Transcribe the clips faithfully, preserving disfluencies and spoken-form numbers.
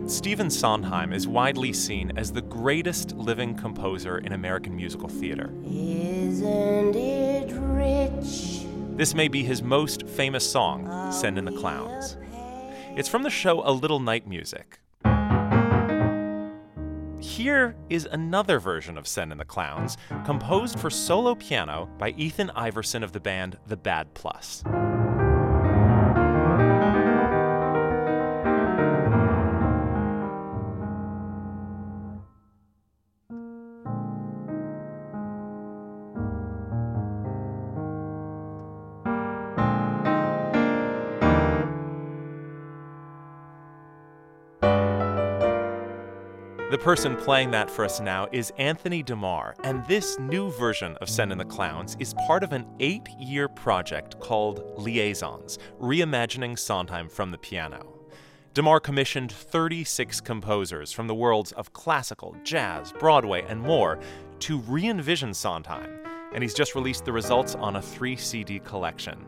Stephen Sondheim is widely seen as the greatest living composer in American musical theater. Isn't it rich? This may be his most famous song, Send in the Clowns. It's from the show A Little Night Music. Here is another version of Send in the Clowns, composed for solo piano by Ethan Iverson of the band The Bad Plus. The person playing that for us now is Anthony DeMar, and this new version of Send in the Clowns is part of an eight-year project called Liaisons, reimagining Sondheim from the piano. DeMar commissioned thirty-six composers from the worlds of classical, jazz, Broadway, and more to re-envision Sondheim, and he's just released the results on a three C D collection.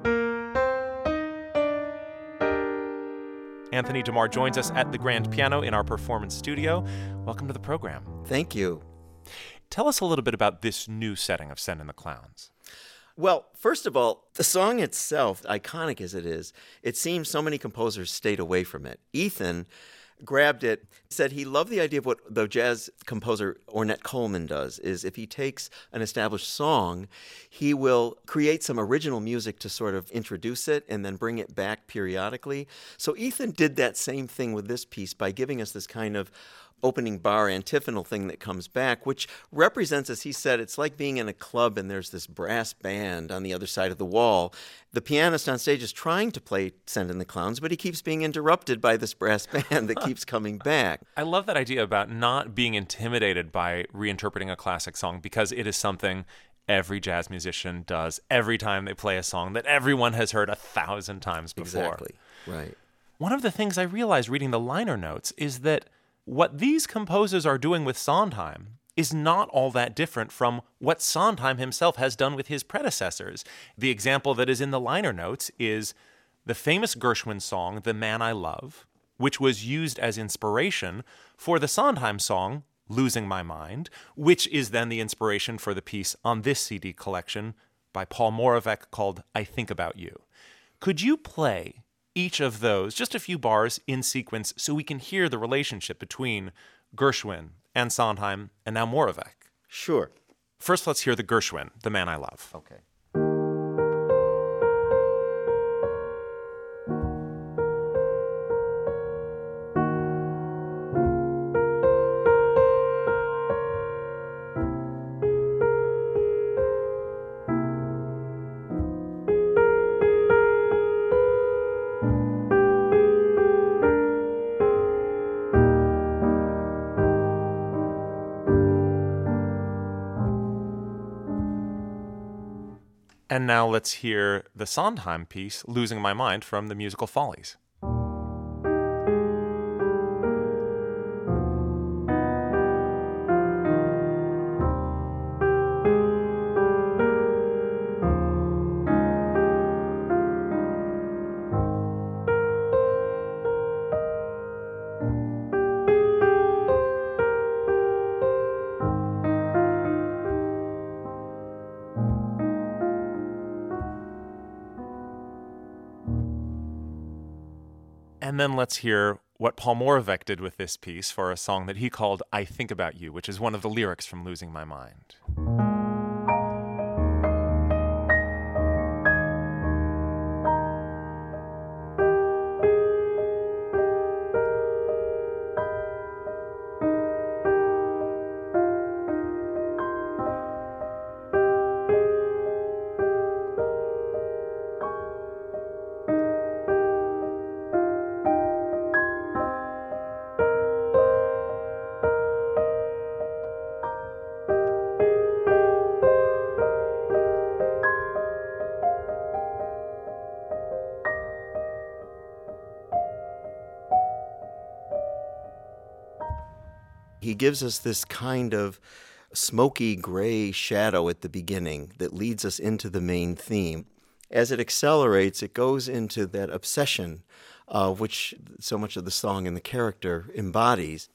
Anthony DeMar joins us at the Grand Piano in our performance studio. Welcome to the program. Thank you. Tell us a little bit about this new setting of Send in the Clowns. Well, first of all, the song itself, iconic as it is, it seems so many composers stayed away from it. Ethan grabbed it, said he loved the idea of what the jazz composer Ornette Coleman does, is if he takes an established song, he will create some original music to sort of introduce it and then bring it back periodically. So Ethan did that same thing with this piece by giving us this kind of opening bar antiphonal thing that comes back, which represents, as he said, it's like being in a club and there's this brass band on the other side of the wall. The pianist on stage is trying to play Send in the Clowns, but he keeps being interrupted by this brass band that keeps coming back. I love that idea about not being intimidated by reinterpreting a classic song, because it is something every jazz musician does every time they play a song that everyone has heard a thousand times before. Exactly, right. One of the things I realized reading the liner notes is that what these composers are doing with Sondheim is not all that different from what Sondheim himself has done with his predecessors. The example that is in the liner notes is the famous Gershwin song, The Man I Love, which was used as inspiration for the Sondheim song, Losing My Mind, which is then the inspiration for the piece on this C D collection by Paul Moravec called I Think About You. Could you play each of those, just a few bars in sequence, so we can hear the relationship between Gershwin and Sondheim and now Moravec? Sure. First, let's hear the Gershwin, The Man I Love. Okay. And now let's hear the Sondheim piece, Losing My Mind, from the musical Follies. And then let's hear what Paul Moravec did with this piece for a song that he called I Think About You, which is one of the lyrics from Losing My Mind. He gives us this kind of smoky gray shadow at the beginning that leads us into the main theme. As it accelerates, it goes into that obsession uh, which so much of the song and the character embodies.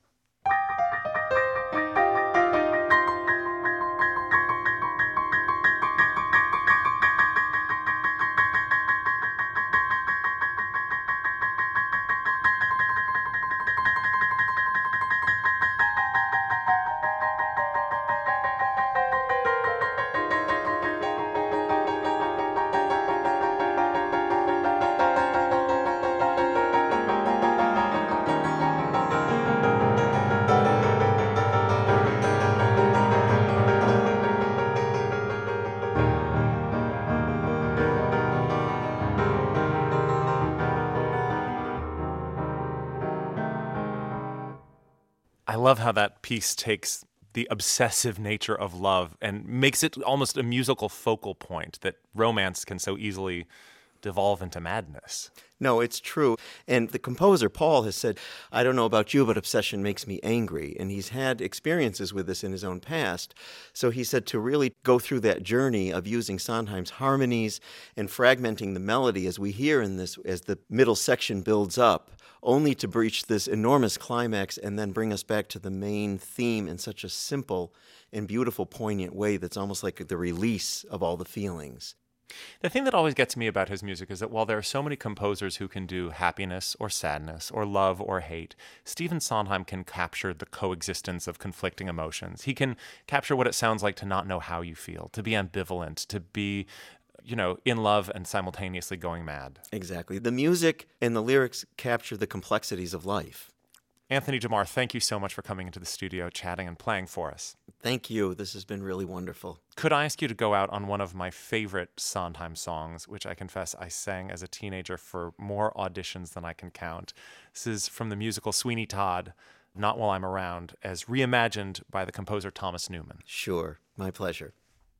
I love how that piece takes the obsessive nature of love and makes it almost a musical focal point that romance can so easily devolve into madness. No, it's true. And the composer, Paul, has said, I don't know about you, but obsession makes me angry. And he's had experiences with this in his own past. So he said to really go through that journey of using Sondheim's harmonies and fragmenting the melody as we hear in this, as the middle section builds up, only to reach this enormous climax and then bring us back to the main theme in such a simple and beautiful, poignant way that's almost like the release of all the feelings. The thing that always gets me about his music is that while there are so many composers who can do happiness or sadness or love or hate, Stephen Sondheim can capture the coexistence of conflicting emotions. He can capture what it sounds like to not know how you feel, to be ambivalent, to be, you know, in love and simultaneously going mad. Exactly. The music and the lyrics capture the complexities of life. Anthony DeMar, thank you so much for coming into the studio, chatting and playing for us. Thank you. This has been really wonderful. Could I ask you to go out on one of my favorite Sondheim songs, which I confess I sang as a teenager for more auditions than I can count? This is from the musical Sweeney Todd, Not While I'm Around, as reimagined by the composer Thomas Newman. Sure. My pleasure.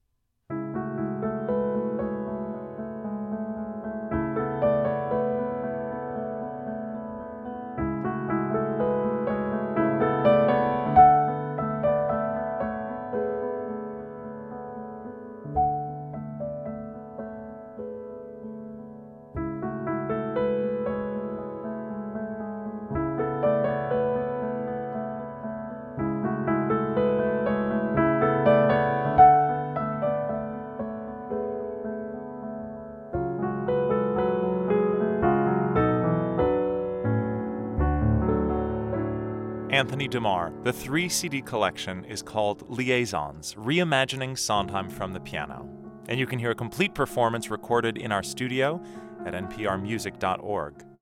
Anthony DeMar. The three C D collection is called Liaisons, Reimagining Sondheim from the Piano. And you can hear a complete performance recorded in our studio at n p r music dot org.